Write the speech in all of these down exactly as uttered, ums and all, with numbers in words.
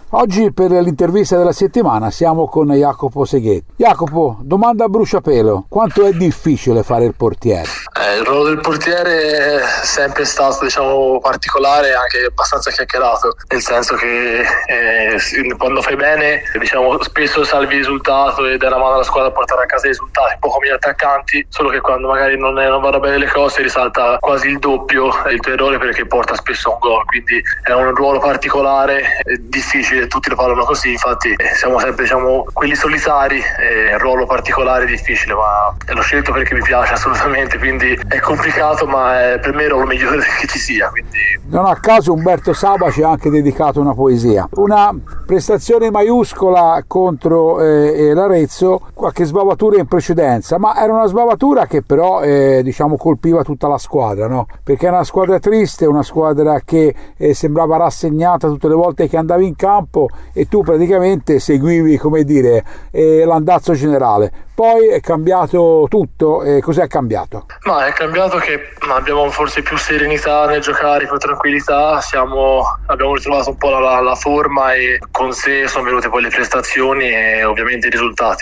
Oggi per l'intervista della settimana siamo con Jacopo Seghetti. Jacopo, domanda a bruciapelo: quanto è difficile fare il portiere? Eh, il ruolo del portiere è sempre stato, diciamo, particolare e anche abbastanza chiacchierato, nel senso che eh, quando fai bene, diciamo, spesso salvi il risultato e dai la mano alla squadra a portare a casa i risultati, un po' come gli attaccanti, solo che quando magari non, è, non vanno bene le cose risalta quasi il doppio il tuo errore, perché porta spesso a un gol, quindi è un ruolo particolare, è difficile, tutti lo parlano così, infatti eh, siamo sempre, diciamo, quelli solitari, è un ruolo particolare difficile, ma l'ho scelto perché mi piace assolutamente, quindi è complicato, ma è per me il ruolo migliore che ci sia. Quindi... Non a caso Umberto Saba ci ha anche dedicato una poesia, una prestazione maiuscola contro eh, l'Arezzo, qualche sbavatura in precedenza, ma era una sbavatura che però eh, diciamo colpiva tutta la squadra, no? Perché era una squadra triste, una squadra che eh, sembrava rassegnata tutte le volte che andavi in campo, e tu praticamente seguivi, come dire, eh, l'andazzo generale. Poi è cambiato tutto. E cos'è cambiato? Ma è cambiato che abbiamo forse più serenità nel giocare, più tranquillità, siamo, abbiamo ritrovato un po' la, la forma, e con sé sono venute poi le prestazioni e ovviamente i risultati.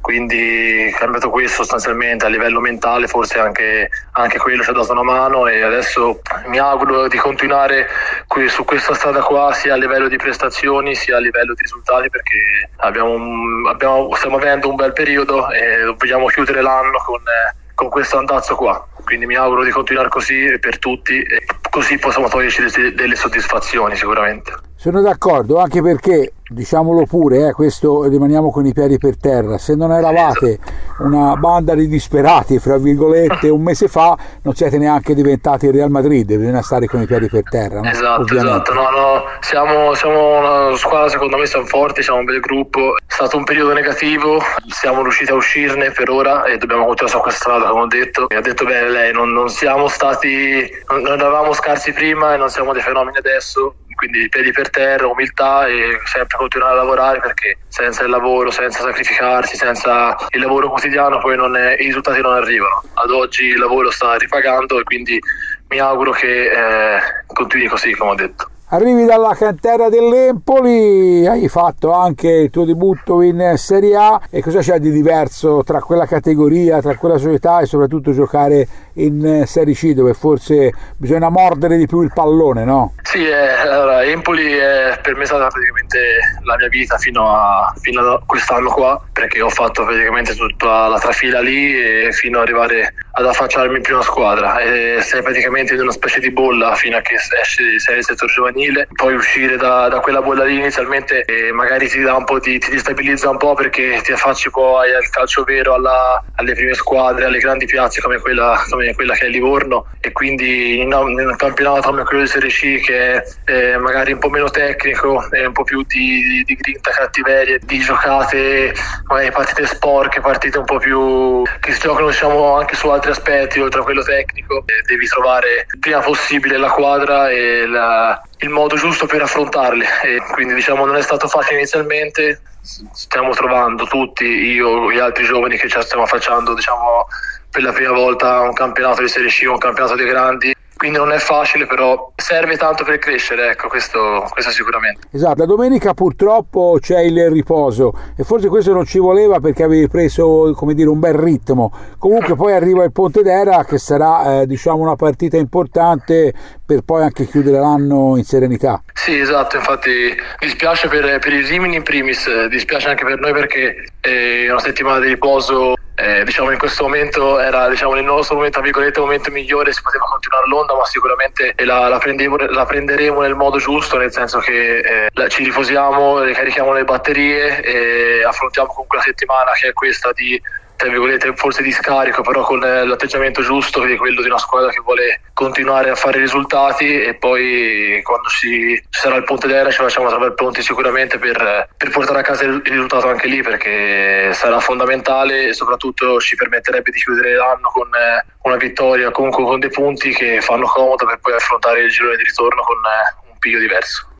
Quindi è cambiato questo sostanzialmente a livello mentale, forse anche, anche quello ci ha dato una mano, e adesso mi auguro di continuare qui, su questa strada qua, sia a livello di prestazioni sia a livello di risultati, perché abbiamo, abbiamo, stiamo avendo un bel periodo e vogliamo chiudere l'anno con, con questo andazzo qua. Quindi mi auguro di continuare così per tutti, e così possiamo toglierci delle soddisfazioni sicuramente. Sono d'accordo, anche perché, diciamolo pure, eh, questo rimaniamo con i piedi per terra, se non eravate una banda di disperati, fra virgolette, un mese fa, non siete neanche diventati il Real Madrid, bisogna stare con i piedi per terra, no? Esatto, Ovviamente. esatto, no, no, siamo, siamo una squadra, secondo me siamo forti, siamo un bel gruppo, è stato un periodo negativo, siamo riusciti a uscirne per ora e dobbiamo continuare su questa strada, come ho detto, e ha detto bene lei, non, non siamo stati, non, non eravamo scarsi prima e non siamo dei fenomeni adesso. Quindi piedi per terra, umiltà e sempre continuare a lavorare, perché senza il lavoro, senza sacrificarsi, senza il lavoro quotidiano poi non è, i risultati non arrivano. Ad oggi il lavoro sta ripagando e quindi mi auguro che eh, continui così, come ho detto. Arrivi dalla cantera dell'Empoli, hai fatto anche il tuo debutto in Serie A, e cosa c'è di diverso tra quella categoria, tra quella società, e soprattutto giocare in Serie C, dove forse bisogna mordere di più il pallone, no? Sì, eh, allora, Empoli è per me stata praticamente la mia vita fino a, fino a quest'anno qua, perché ho fatto praticamente tutta la trafila lì e fino ad arrivare ad affacciarmi in prima squadra, e sei praticamente in una specie di bolla fino a che esci, sei nel settore giovanile, poi uscire da, da quella bolla lì inizialmente eh, magari ti dà un po', ti, ti destabilizza un po', perché ti affacci poi al calcio vero, alla, alle prime squadre, alle grandi piazze come quella, come quella che è Livorno, e quindi in un, in un campionato come quello di Serie C, che è eh, magari un po' meno tecnico e un po' più di, di grinta, cattiveria, di giocate, magari partite sporche, partite un po' più che si giocano, diciamo, anche su altri aspetti oltre a quello tecnico, e devi trovare il prima possibile la quadra e la, il modo giusto per affrontarle, e quindi, diciamo, non è stato facile inizialmente. Stiamo trovando tutti, io e gli altri giovani, che ci stiamo affacciando, diciamo, per la prima volta un campionato di Serie C, un campionato dei grandi. Quindi non è facile, però serve tanto per crescere, ecco, questo, questo sicuramente. Esatto, la domenica purtroppo c'è il riposo, e forse questo non ci voleva, perché avevi preso, come dire, un bel ritmo. Comunque poi arriva il Pontedera, che sarà eh, diciamo una partita importante per poi anche chiudere l'anno in serenità. Sì, esatto, infatti dispiace per, per i Rimini in primis, dispiace anche per noi, perché è una settimana di riposo. Eh, diciamo in questo momento era, diciamo, nel nostro momento, virgolette, momento migliore, si poteva continuare l'onda, ma sicuramente la, la, prendevo, la prenderemo nel modo giusto, nel senso che eh, la, ci riposiamo, ricarichiamo le batterie e affrontiamo comunque la settimana, che è questa di, tra virgolette, forse di scarico, però con l'atteggiamento giusto, che è quello di una squadra che vuole continuare a fare risultati, e poi quando ci, ci sarà il Pontedera ci facciamo trovare pronti sicuramente per, per portare a casa il, il risultato anche lì, perché sarà fondamentale e soprattutto ci permetterebbe di chiudere l'anno con eh, una vittoria, comunque con dei punti che fanno comodo, per poi affrontare il girone di ritorno con eh, un piglio diverso.